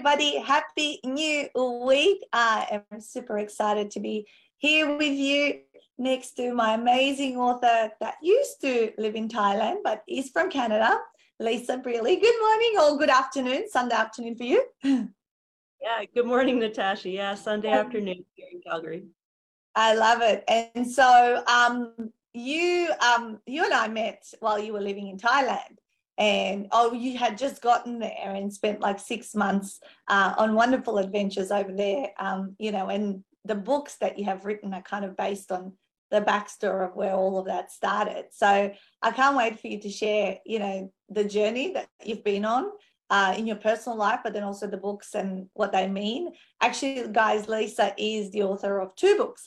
everybody. Happy New Week. I am super excited to be here with you next to my amazing author that used to live in Thailand but is from Canada, Lisa Brearley. Good morning or good afternoon, Sunday afternoon for you. Yeah, good morning, Natasha. Yeah, Sunday afternoon here in Calgary. I love it. And so you and I met while you were living in Thailand. And you had just gotten there and spent like 6 months on wonderful adventures over there, and the books that you have written are kind of based on the backstory of where all of that started. So I can't wait for you to share, the journey that you've been on in your personal life, but then also the books and what they mean. Actually, guys, Lisa is the author of 2 books.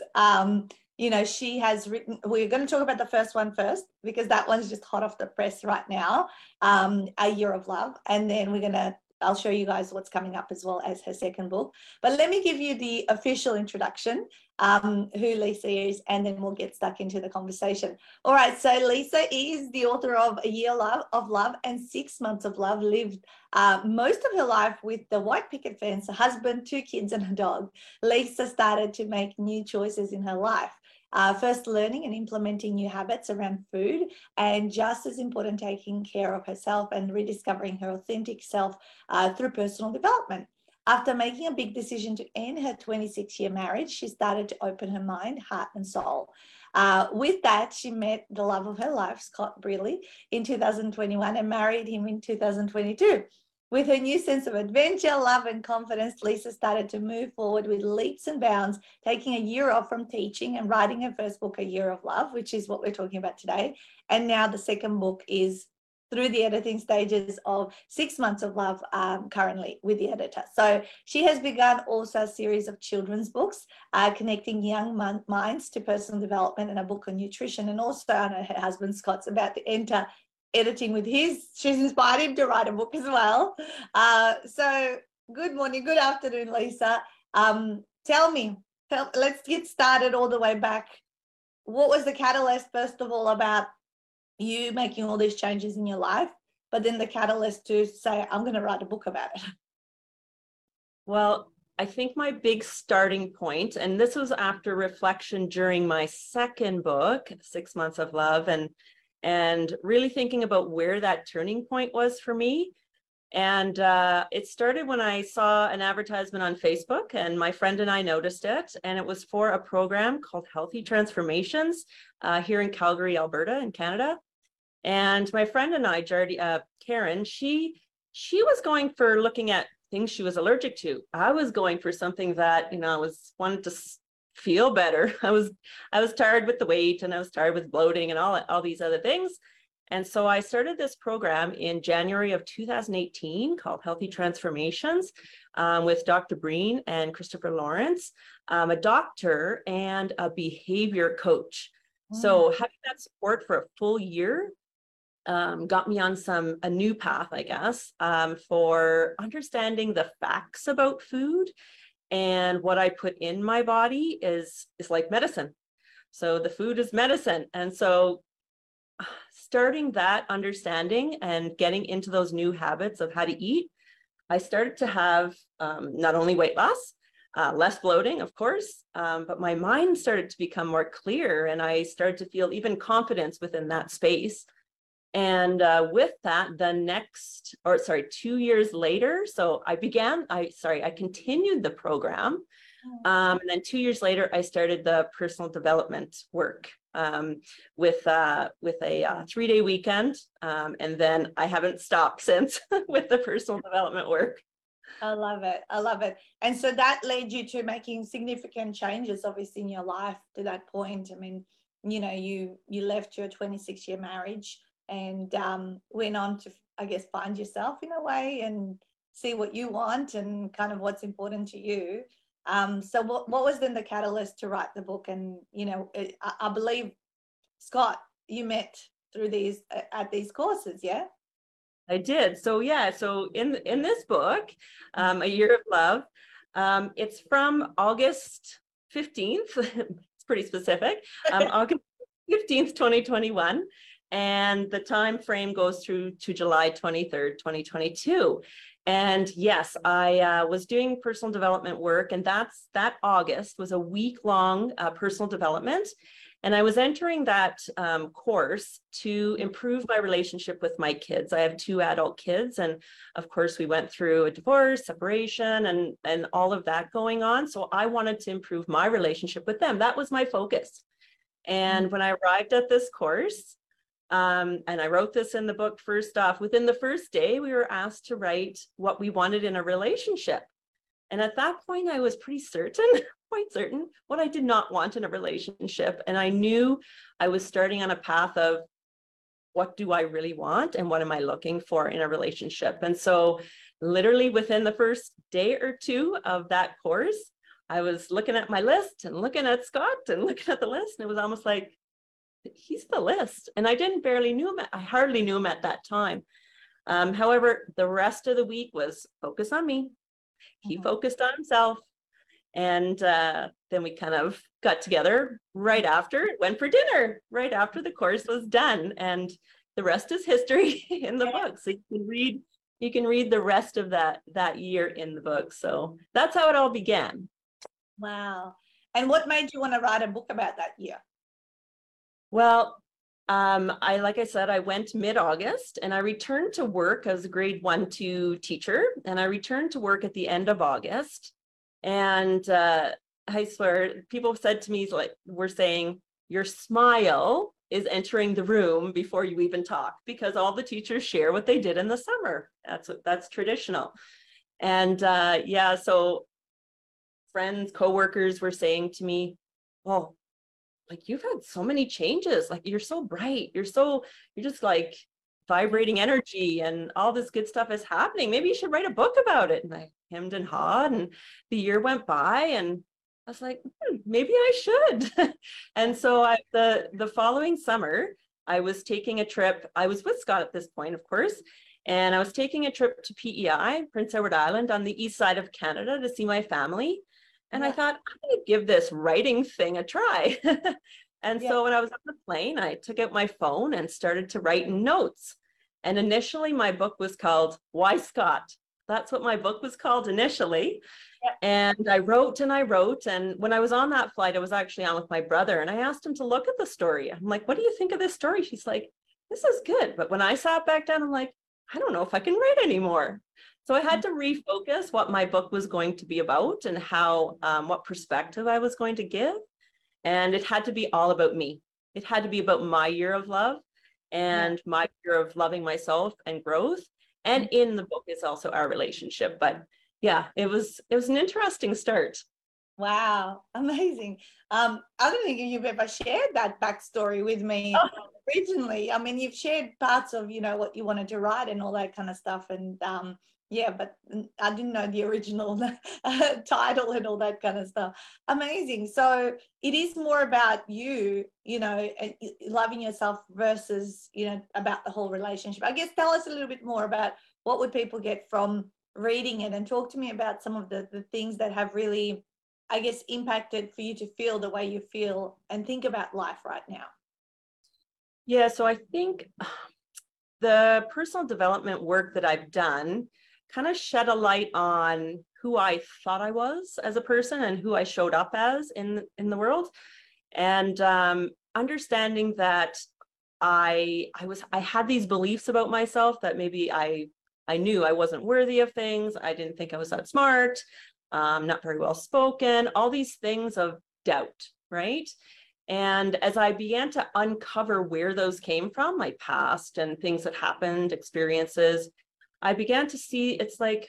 She has written, we're going to talk about the first one first, because that one's just hot off the press right now, A Year of Love. And then I'll show you guys what's coming up as well as her second book. But let me give you the official introduction, who Lisa is, and then we'll get stuck into the conversation. All right, so Lisa is the author of A Year of Love and 6 Months of Love, lived most of her life with the white picket fence, a husband, 2 kids and a dog. Lisa started to make new choices in her life. First learning and implementing new habits around food, and just as important, taking care of herself and rediscovering her authentic self through personal development. After making a big decision to end her 26-year marriage, she started to open her mind, heart, and soul. With that, she met the love of her life, Scott Brearley, in 2021 and married him in 2022. With her new sense of adventure, love, and confidence, Lisa started to move forward with leaps and bounds, taking a year off from teaching and writing her first book, A Year of Love, which is what we're talking about today. And now the second book is through the editing stages of 6 Months of Love, currently with the editor. So she has begun also a series of children's books, connecting young minds to personal development, and a book on nutrition. And also, I know her husband Scott's about to enter editing with she's inspired him to write a book as well. So good morning, good afternoon, Lisa. Let's get started all the way back. What was the catalyst, first of all, about you making all these changes in your life, but then the catalyst to say, I'm going to write a book about it? Well, I think my big starting point, and this was after reflection during my second book, 6 Months of Love, and really thinking about where that turning point was for me. And it started when I saw an advertisement on Facebook, and my friend and I noticed it, and it was for a program called Healthy Transformations here in Calgary, Alberta, in Canada. And my friend and I, Karen, she was going for looking at things she was allergic to. I was going for something that, wanted to feel better. I was tired with the weight, and I was tired with bloating and all these other things. And so I started this program in January of 2018 called Healthy Transformations with Dr. Breen and Christopher Lawrence, a doctor and a behavior coach. So having that support for a full year got me on a new path, I guess, for understanding the facts about food. And what I put in my body is like medicine. So the food is medicine. And so starting that understanding and getting into those new habits of how to eat, I started to have not only weight loss, less bloating, of course, but my mind started to become more clear, and I started to feel even confidence within that space. And with that, 2 years later, so I continued the program. And then 2 years later, I started the personal development work with a 3-day weekend. And then I haven't stopped since with the personal development work. I love it. I love it. And so that led you to making significant changes, obviously, in your life to that point. I mean, you left your 26-year marriage and went on to, I guess, find yourself in a way and see what you want and kind of what's important to you. So what was then the catalyst to write the book? And, I believe, Scott, you met through at these courses, yeah? I did. So in this book, A Year of Love, it's from August 15th. It's pretty specific. August 15th, 2021. And the time frame goes through to July 23rd, 2022. And yes, I was doing personal development work, and that August was a week-long personal development. And I was entering that course to improve my relationship with my kids. I have 2 adult kids, and of course, we went through a divorce, separation, and all of that going on. So I wanted to improve my relationship with them. That was my focus. And when I arrived at this course, and I wrote this in the book, first off, within the first day, we were asked to write what we wanted in a relationship. And at that point, I was pretty certain, quite certain, what I did not want in a relationship. And I knew I was starting on a path of what do I really want and what am I looking for in a relationship. And so literally within the first day or 2 of that course, I was looking at my list and looking at Scott and looking at the list. And it was almost like, he's the list. And I hardly knew him at that time. However, the rest of the week was focus on me. He focused on himself. And then we kind of got together right after, went for dinner, right after the course was done. And the rest is history in the book. So you can read the rest of that year in the book. So that's how it all began. Wow. And what made you want to write a book about that year? Well, like I said, I went mid-August and I returned to work as a grade 1-2 teacher. And I returned to work at the end of August. And I swear, people said to me, like, we're saying, your smile is entering the room before you even talk, because all the teachers share what they did in the summer. That's traditional. And so friends, coworkers were saying to me, oh, like, you've had so many changes, like, you're so bright, you're just like vibrating energy and all this good stuff is happening. Maybe you should write a book about it. And I hemmed and hawed, and the year went by and I was like, maybe I should. And so the following summer, I was taking a trip. I was with Scott at this point, of course, and I was taking a trip to PEI, Prince Edward Island, on the east side of Canada to see my family. And I thought, I'm going to give this writing thing a try. And so when I was on the plane, I took out my phone and started to write notes. And initially, my book was called Why Scott? That's what my book was called initially. And I wrote and I wrote. And when I was on that flight, I was actually on with my brother. And I asked him to look at the story. I'm like, what do you think of this story? She's like, this is good. But when I sat back down, I'm like, I don't know if I can write anymore. So I had to refocus what my book was going to be about and how, what perspective I was going to give. And it had to be all about me. It had to be about my year of love and my year of loving myself and growth. And in the book is also our relationship. But yeah, it was an interesting start. Wow, amazing. I don't think you've ever shared that backstory with me originally. I mean, you've shared parts of, what you wanted to write and all that kind of stuff. And but I didn't know the original title and all that kind of stuff. Amazing. So it is more about you, loving yourself versus, about the whole relationship. I guess tell us a little bit more about what would people get from reading it, and talk to me about some of the things that have really, I guess, impacted for you to feel the way you feel and think about life right now. Yeah, so I think the personal development work that I've done kind of shed a light on who I thought I was as a person and who I showed up as in the world. And understanding that I had these beliefs about myself that maybe I knew I wasn't worthy of things. I didn't think I was that smart, not very well spoken, all these things of doubt, right? And as I began to uncover where those came from, my past and things that happened, experiences, I began to see it's like,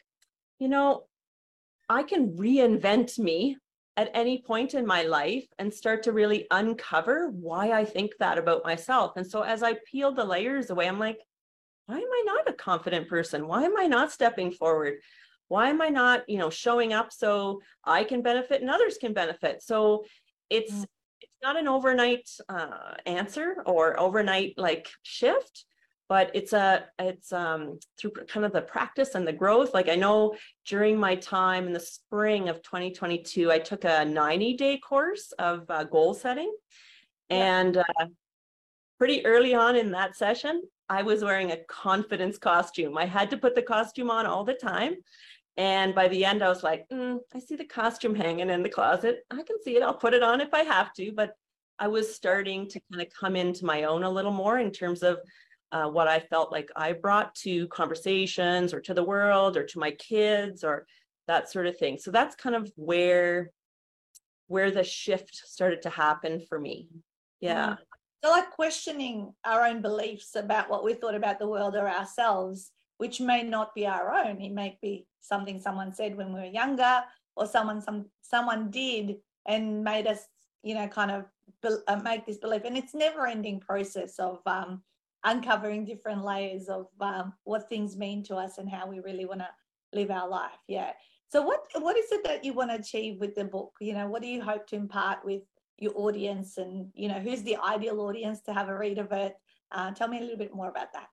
I can reinvent me at any point in my life and start to really uncover why I think that about myself. And so as I peeled the layers away, I'm like, why am I not a confident person? Why am I not stepping forward? Why am I not, showing up so I can benefit and others can benefit? So it's not an overnight answer or overnight shift, but it's through kind of the practice and the growth. Like, I know during my time in the spring of 2022, I took a 90-day course of goal setting. And pretty early on in that session, I was wearing a confidence costume. I had to put the costume on all the time. And by the end, I was like, I see the costume hanging in the closet. I can see it. I'll put it on if I have to. But I was starting to kind of come into my own a little more in terms of what I felt like I brought to conversations or to the world or to my kids or that sort of thing. So that's kind of where the shift started to happen for me. Yeah. So like questioning our own beliefs about what we thought about the world or ourselves, which may not be our own. It may be something someone said when we were younger, or someone did and made us, kind of make this belief. And it's never-ending process of uncovering different layers of what things mean to us and how we really want to live our life. Yeah. So what is it that you want to achieve with the book? What do you hope to impart with your audience, and who's the ideal audience to have a read of it? Tell me a little bit more about that.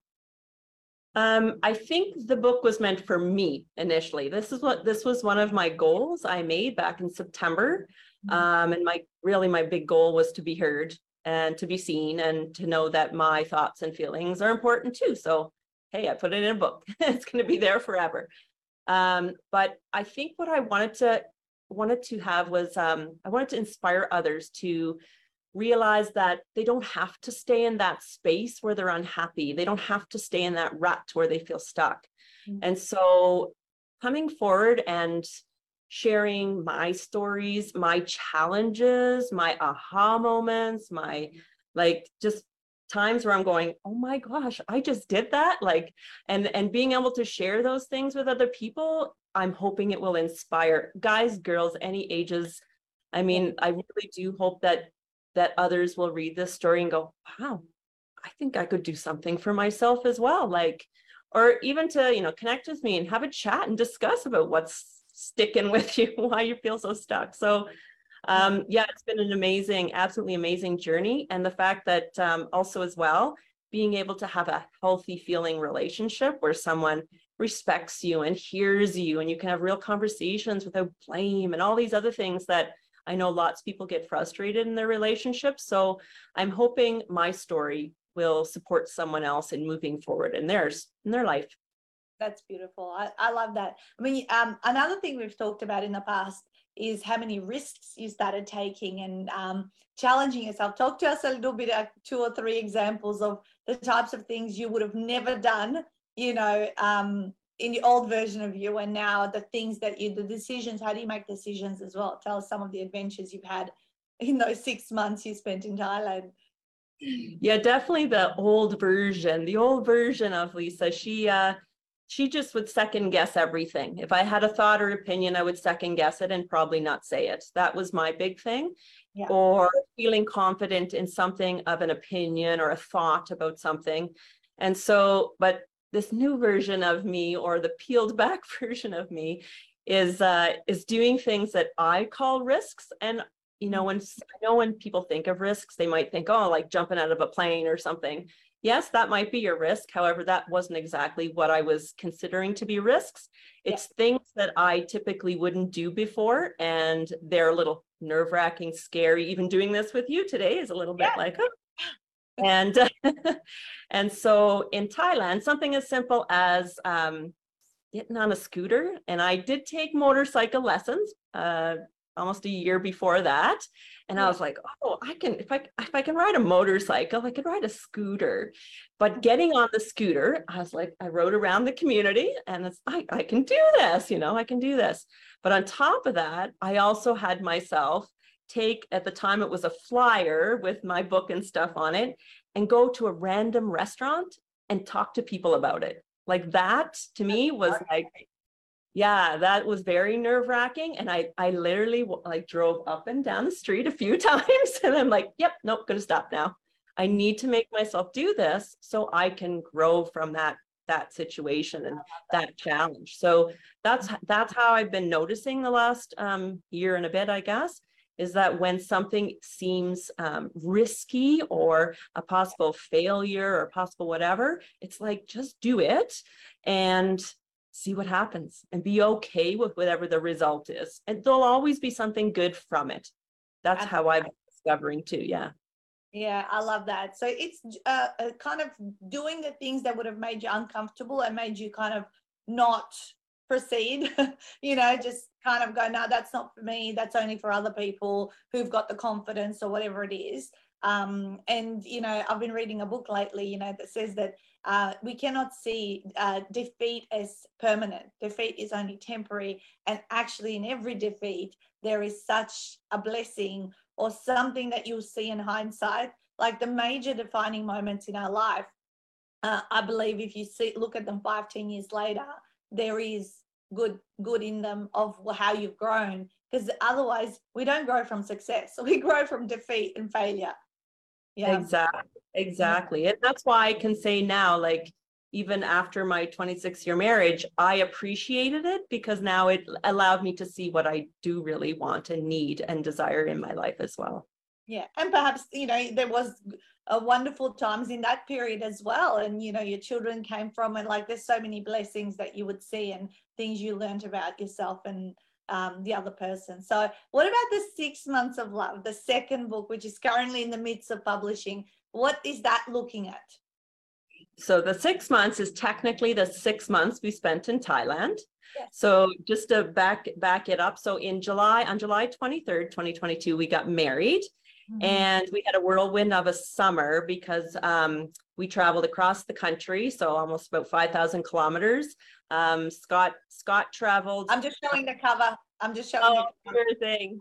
I think the book was meant for me initially. This was one of my goals I made back in September. And my big goal was to be heard and to be seen and to know that my thoughts and feelings are important too. So, hey, I put it in a book. It's going to be there forever. But I think what I wanted to have was I wanted to inspire others to realize that they don't have to stay in that space where they're unhappy. They don't have to stay in that rut where they feel stuck. And so coming forward and sharing my stories, my challenges, my aha moments, my just times where I'm going, oh my gosh, I just did that. And being able to share those things with other people, I'm hoping it will inspire guys, girls, any ages. I mean, I really do hope that others will read this story and go, wow, I think I could do something for myself as well. Or even to, connect with me and have a chat and discuss about what's sticking with you, why you feel so stuck. So it's been an absolutely amazing journey. And the fact that also as well, being able to have a healthy feeling relationship where someone respects you and hears you and you can have real conversations without blame and all these other things that I know lots of people get frustrated in their relationships. So I'm hoping my story will support someone else in moving forward in their life. That's beautiful. I love that. I mean, another thing we've talked about in the past is how many risks you started taking and challenging yourself. Talk to us a little bit, 2 or 3 examples of the types of things you would have never done, in the old version of you, and now the things that the decisions, how do you make decisions as well? Tell us some of the adventures you've had in those 6 months you spent in Thailand. Yeah, definitely the old version of Lisa. She just would second guess everything. If I had a thought or opinion, I would second guess it and probably not say it. That was my big thing. Yeah. Or feeling confident in something of an opinion or a thought about something. And so, but this new version of me, or the peeled back version of me, is doing things that I call risks. And when people think of risks, they might think, oh, like jumping out of a plane or something. Yes, that might be your risk. However, that wasn't exactly what I was considering to be risks. It's things that I typically wouldn't do before, and they're a little nerve-wracking, scary. Even doing this with you today is a little bit like, oh. And so in Thailand, something as simple as getting on a scooter, and I did take motorcycle lessons almost a year before that, and I was like, oh, I can, if I can ride a motorcycle, I could ride a scooter. But getting on the scooter, I was like, I rode around the community, and it's I can do this, I can do this. But on top of that, I also had myself take, at the time it was a flyer with my book and stuff on it, and go to a random restaurant and talk to people about it. Like that to me was like, yeah, that was very nerve-wracking. And I literally drove up and down the street a few times, and I'm like, yep, nope, gonna stop now. I need to make myself do this so I can grow from that situation and that challenge. So that's how I've been noticing the last year and a bit, I guess, is that when something seems risky or a possible failure or possible whatever, it's like, just do it and see what happens and be okay with whatever the result is. And there'll always be something good from it. That's how I'm discovering too. Yeah. Yeah, I love that. So it's kind of doing the things that would have made you uncomfortable and made you kind of not proceed, just kind of go, no, that's not for me. That's only for other people who've got the confidence or whatever it is. And, I've been reading a book lately, that says that we cannot see defeat as permanent. Defeat is only temporary. And actually, in every defeat, there is such a blessing or something that you'll see in hindsight, like the major defining moments in our life. I believe if you look at them 5-10 years later, there is good in them of how you've grown, because otherwise we don't grow from success. We grow from defeat and failure. Yeah. Exactly. And that's why I can say now, like, even after my 26-year marriage, I appreciated it because now it allowed me to see what I do really want and need and desire in my life as well. Yeah. And perhaps, there was wonderful times in that period as well. And, your children came from it. Like, there's so many blessings that you would see and things you learned about yourself and the other person. So what about the 6 months of love, the second book, which is currently in the midst of publishing? What is that looking at? So the 6 months is technically the 6 months we spent in Thailand. Yes. So just to back it up. So on July 23rd, 2022, we got married. Mm-hmm. And we had a whirlwind of a summer because we traveled across the country. So almost about 5,000 kilometers. Scott traveled. I'm just showing the cover. I'm just showing the cover thing.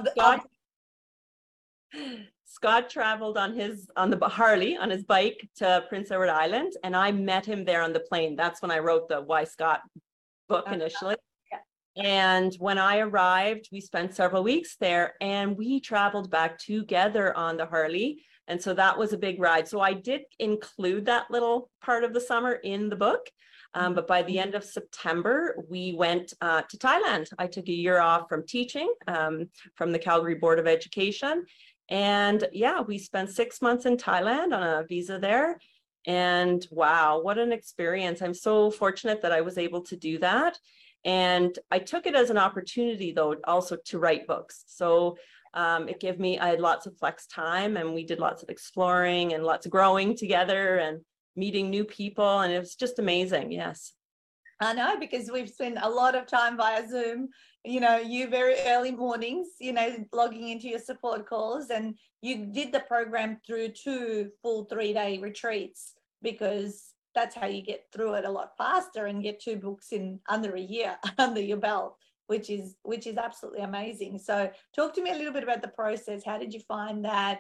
Scott traveled on the Harley on his bike to Prince Edward Island, and I met him there on the plane. That's when I wrote the Why Scott book initially. Yeah. And when I arrived, we spent several weeks there, and we traveled back together on the Harley. And so that was a big ride. So I did include that little part of the summer in the book. But by the end of September, we went to Thailand. I took a year off from teaching from the Calgary Board of Education. And yeah, we spent 6 months in Thailand on a visa there. And wow, what an experience. I'm so fortunate that I was able to do that. And I took it as an opportunity, though, also to write books. So I had lots of flex time, and we did lots of exploring and lots of growing together and meeting new people. And it was just amazing. Yes. I know, because we've spent a lot of time via Zoom, you very early mornings, logging into your support calls, and you did the program through 2 full 3-day retreats, because that's how you get through it a lot faster and get 2 books in under a year under your belt, which is absolutely amazing. So talk to me a little bit about the process. How did you find that,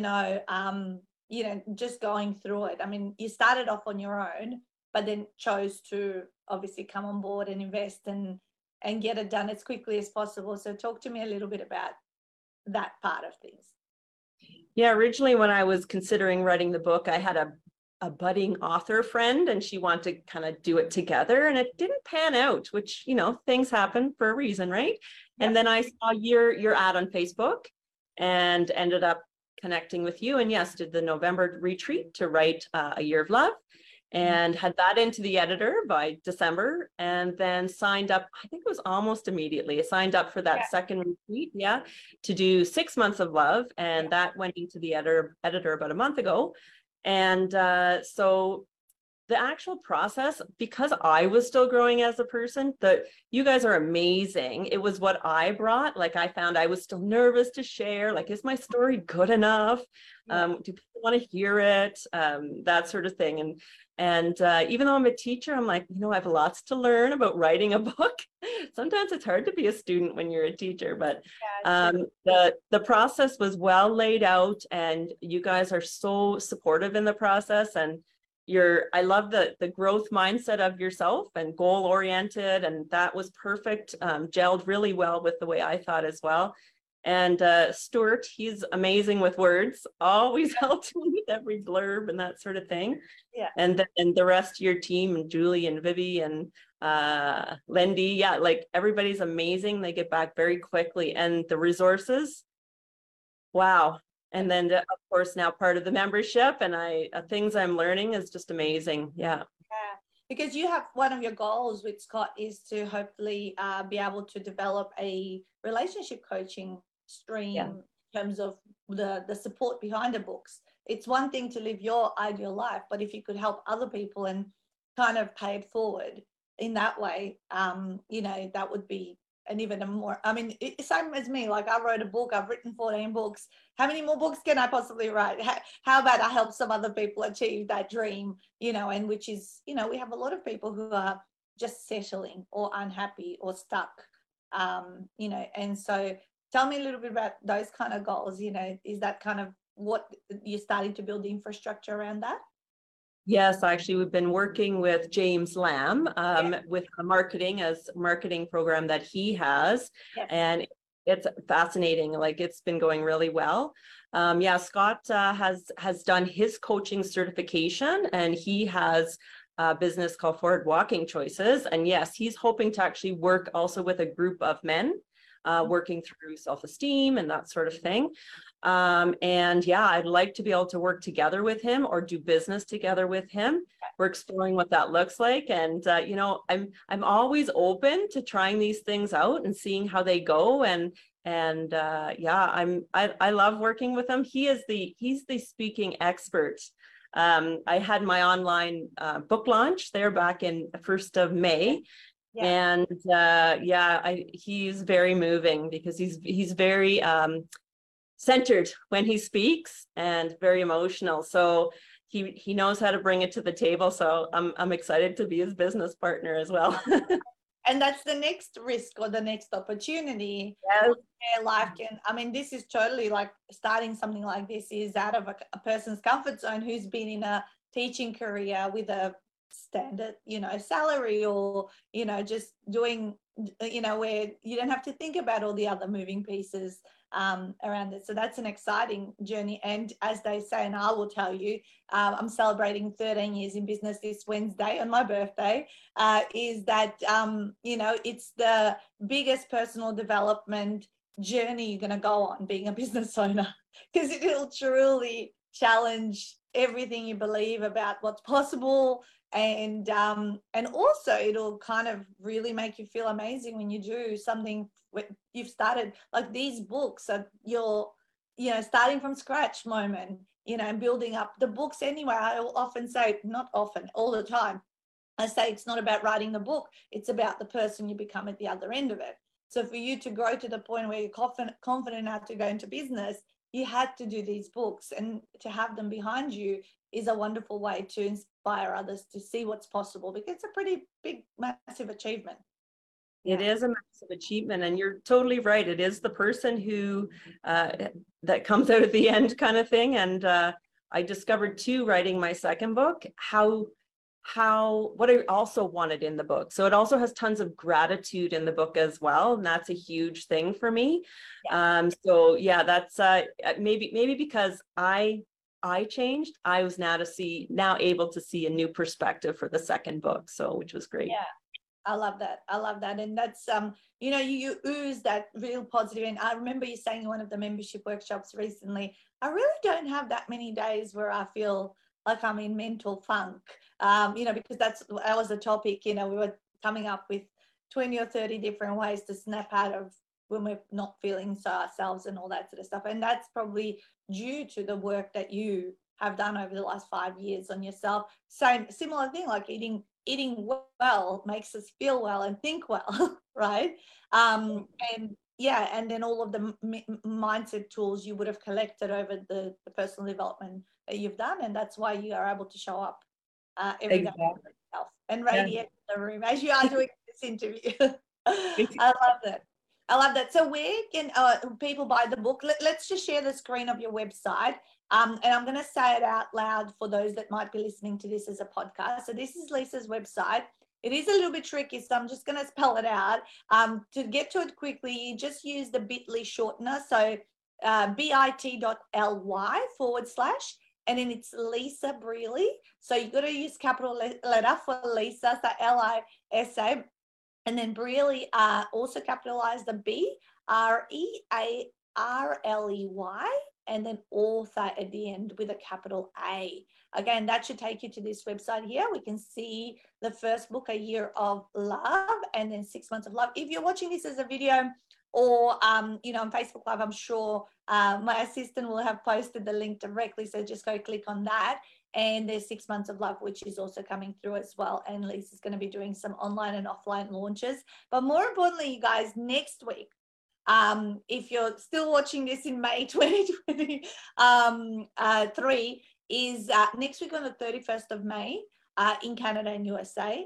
just going through it? I mean, you started off on your own, but then chose to obviously come on board and invest and get it done as quickly as possible. So talk to me a little bit about that part of things. Yeah, originally when I was considering writing the book, I had a budding author friend, and she wanted to kind of do it together, and it didn't pan out, which, things happen for a reason, right? Yeah. And then I saw your ad on Facebook and ended up connecting with you, and yes, did the November retreat to write A Year of Love, and had that into the editor by December, and then signed up, I think it was almost immediately, I signed up for that second retreat, to do 6 months of love, and that went into the editor about a month ago. And so the actual process, because I was still growing as a person, you guys are amazing. It was what I brought. Like, I found I was still nervous to share. Like, is my story good enough? Do people want to hear it? That sort of thing. And even though I'm a teacher, I'm like, I have lots to learn about writing a book. Sometimes it's hard to be a student when you're a teacher, but the process was well laid out, and you guys are so supportive in the process. And I love the growth mindset of yourself and goal oriented, and that was perfect. Gelled really well with the way I thought as well. And Stuart, he's amazing with words, always helped me with every blurb and that sort of thing. Yeah. And the rest of your team, and Julie and Vivi and Lindy, like, everybody's amazing. They get back very quickly, and the resources, wow. And then, of course, now part of the membership, and things I'm learning is just amazing. Yeah. Because you have, one of your goals with Scott is to hopefully be able to develop a relationship coaching stream terms of the support behind the books. It's one thing to live your ideal life, but if you could help other people and kind of pay it forward in that way, you know, that would be an even more, I mean, same as me. Like, I wrote a book, I've written 14 books. How many more books can I possibly write? How about I help some other people achieve that dream, you know, and which is, you know, we have a lot of people who are just settling or unhappy or stuck, you know, and so tell me a little bit about those kind of goals. You know, is that kind of what you're starting to build the infrastructure around that? Yes, actually, we've been working with James Lamb with a marketing program that he has, and it's fascinating. Like, it's been going really well. Yeah, Scott has done his coaching certification, and he has a business called Forward Walking Choices. And yes, he's hoping to actually work also with a group of men, working through self-esteem and that sort of thing. And yeah, I'd like to be able to work together with him or do business together with him. We're exploring what that looks like. And, you know, I'm always open to trying these things out and seeing how they go. And yeah, I love working with him. He's the speaking expert. I had my online book launch there back in the 1st of May. Yeah. And yeah, he's very moving because he's very centered when he speaks and very emotional. So he knows how to bring it to the table. So I'm excited to be his business partner as well. And that's the next risk or the next opportunity. Yes. Where life can, I mean, this is totally like starting something like this is out of a person's comfort zone who's been in a teaching career with a standard, you know, salary, or, you know, just doing, you know, where you don't have to think about all the other moving pieces around it. So that's an exciting journey. And as they say, and I will tell you, I'm celebrating 13 years in business this Wednesday on my birthday, is that, you know, it's the biggest personal development journey you're going to go on being a business owner, because it will truly challenge everything you believe about what's possible. And also it'll kind of really make you feel amazing when you do something you've started, like these books are your, you know, starting from scratch moment, you know, and building up the books. Anyway, I will often say, not often, all the time, I say it's not about writing the book, it's about the person you become at the other end of it. So for you to grow to the point where you're confident enough to go into business, you had to do these books, and to have them behind you is a wonderful way to inspire others to see what's possible, because it's a pretty big, massive achievement. It is a massive achievement, and you're totally right. It is the person who that comes out at the end kind of thing. And I discovered too, writing my second book, what I also wanted in the book. So it also has tons of gratitude in the book as well, and that's a huge thing for me. So yeah, that's maybe because I changed, I was now able to see a new perspective for the second book, so which was great. Yeah, I love that. And that's you know, you ooze that real positive. And I remember you saying in one of the membership workshops recently, I really don't have that many days where I feel like I'm in mental funk, you know, because that was the topic. You know, we were coming up with 20 or 30 different ways to snap out of when we're not feeling so ourselves and all that sort of stuff. And that's probably due to the work that you have done over the last 5 years on yourself. Similar thing, like eating well makes us feel well and think well, right? And yeah, and then all of the mindset tools you would have collected over the personal development that you've done, and that's why you are able to show up every day for yourself and radiate the room as you are doing this interview. I love that. So where can people buy the book? Let's just share the screen of your website. And I'm going to say it out loud for those that might be listening to this as a podcast. So this is Lisa's website. It is a little bit tricky, so I'm just going to spell it out. To get to it quickly, you just use the bit.ly shortener. So bit.ly/, and then it's Lisa Brearley. So you've got to use capital letter for Lisa, so Lisa. And then Brearley, also capitalize the B, REARLEY, and then author at the end with a capital A. Again, that should take you to this website here. We can see the first book, A Year of Love, and then 6 Months of Love. If you're watching this as a video, or you know, on Facebook Live, I'm sure my assistant will have posted the link directly, so just go click on that. And there's 6 months of love, which is also coming through as well, and Lisa's going to be doing some online and offline launches. But more importantly, you guys, next week, if you're still watching this in May 2023, is next week on the 31st of May in Canada and USA.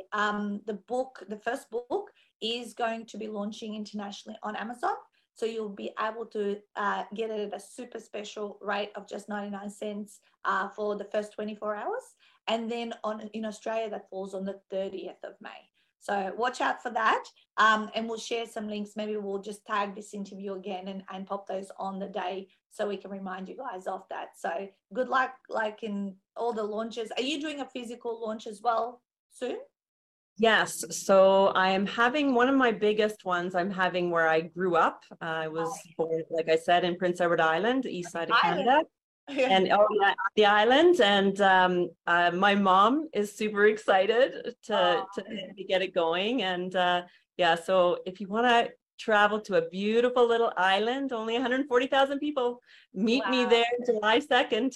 The first book is going to be launching internationally on Amazon. So you'll be able to get it at a super special rate of just 99 cents for the first 24 hours. And then in Australia, that falls on the 30th of May. So watch out for that. And we'll share some links. Maybe we'll just tag this interview again and pop those on the day so we can remind you guys of that. So good luck, like in all the launches. Are you doing a physical launch as well soon? Yes. So I am having one of my biggest ones I'm having where I grew up. I was born, like I said, in Prince Edward Island, east side of Canada. And the island, and my mom is super excited to get it going. And yeah, so if you want to travel to a beautiful little island, only 140,000 people, meet me there July 2nd.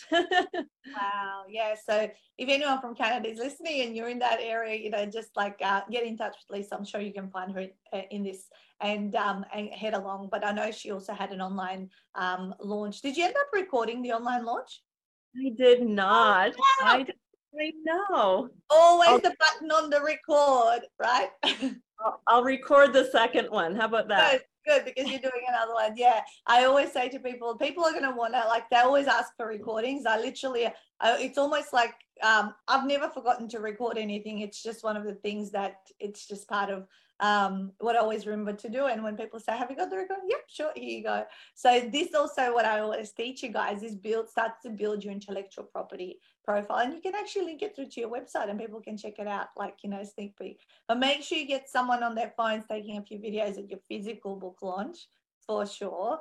Wow. Yeah. So if anyone from Canada is listening and you're in that area, you know, just like get in touch with Lisa. I'm sure you can find her in this and head along. But I know she also had an online launch. Did you end up recording the online launch? I did not. Oh, yeah. I know. Always the button on the record, right? I'll record the second one. How about that? Good, because you're doing another one. Yeah, I always say to people are going to want to, like, they always ask for recordings. I literally, it's almost like I've never forgotten to record anything. It's just one of the things that it's just part of what I always remember to do. And when people say, have you got the record? Yep, sure, here you go. So this also, what I always teach you guys is start to build your intellectual property profile, and you can actually link it through to your website and people can check it out, like, you know, sneak peek. But make sure you get someone on their phones taking a few videos at your physical book launch for sure.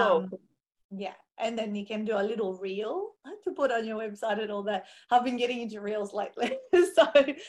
Yeah, and then you can do a little reel to put on your website and all that. I've been getting into reels lately. So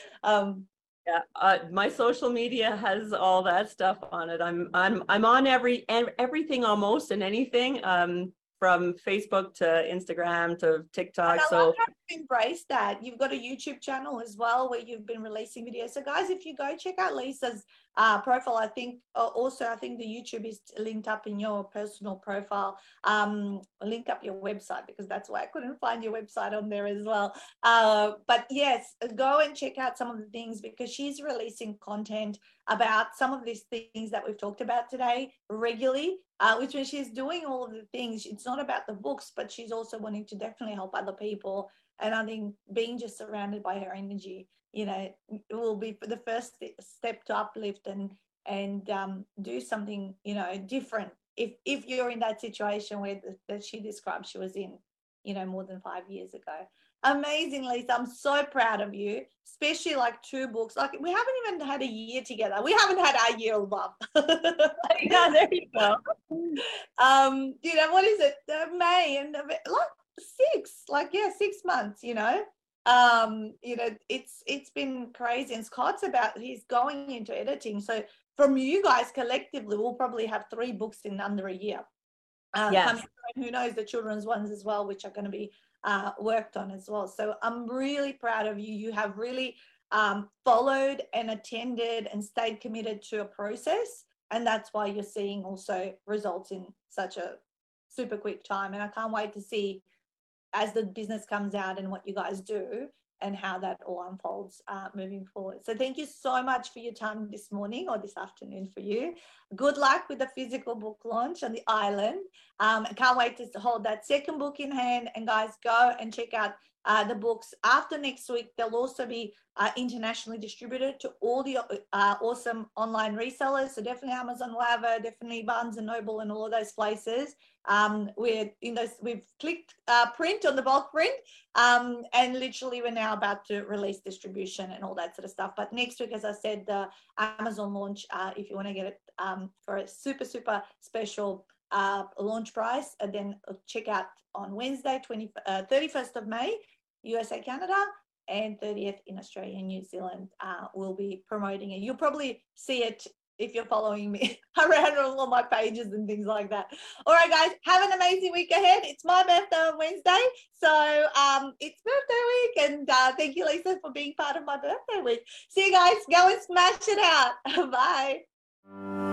yeah, my social media has all that stuff on it. I'm on everything almost, and anything from Facebook to Instagram to TikTok. And I love how you embrace that. You've got a YouTube channel as well where you've been releasing videos. So guys, if you go check out Lisa's profile, I think also I think the YouTube is linked up in your personal profile. Link up your website, because that's why I couldn't find your website on there as well. But yes, go and check out some of the things, because she's releasing content about some of these things that we've talked about today regularly, which when she's doing all of the things, it's not about the books, but she's also wanting to definitely help other people. And I think being just surrounded by her energy, you know, it will be the first step to uplift and do something, you know, different. If you're in that situation where that she described she was in, you know, more than 5 years ago. Amazing, Lisa. I'm so proud of you, especially like 2 books. Like, we haven't even had a year together. We haven't had our year of love. Yeah, there you go. You know, what is it? May and like 6 months, you know. You know, it's been crazy. And Scott's he's going into editing. So from you guys collectively, we'll probably have 3 books in under a year. Yes. Who knows, the children's ones as well, which are going to be worked on as well. So I'm really proud of you. You have really followed and attended and stayed committed to a process. And that's why you're seeing also results in such a super quick time. And I can't wait to see as the business comes out and what you guys do and how that all unfolds moving forward. So thank you so much for your time this morning, or this afternoon for you. Good luck with the physical book launch on the island. I can't wait to hold that second book in hand. And guys, go and check out the books. After next week, they'll also be internationally distributed to all the awesome online resellers. So definitely Amazon will have it, definitely Barnes and Noble and all of those places. We've clicked print on the bulk print, and literally we're now about to release distribution and all that sort of stuff. But next week, as I said, the Amazon launch, if you want to get it for a super special launch price, and then check out on Wednesday, 31st of May, USA, Canada, and 30th in Australia and New Zealand. We'll be promoting it. You'll probably see it if you're following me around on all my pages and things like that. All right, guys, have an amazing week ahead. It's my birthday on Wednesday, so it's birthday week, and thank you, Lisa, for being part of my birthday week. See you guys. Go and smash it out. Bye.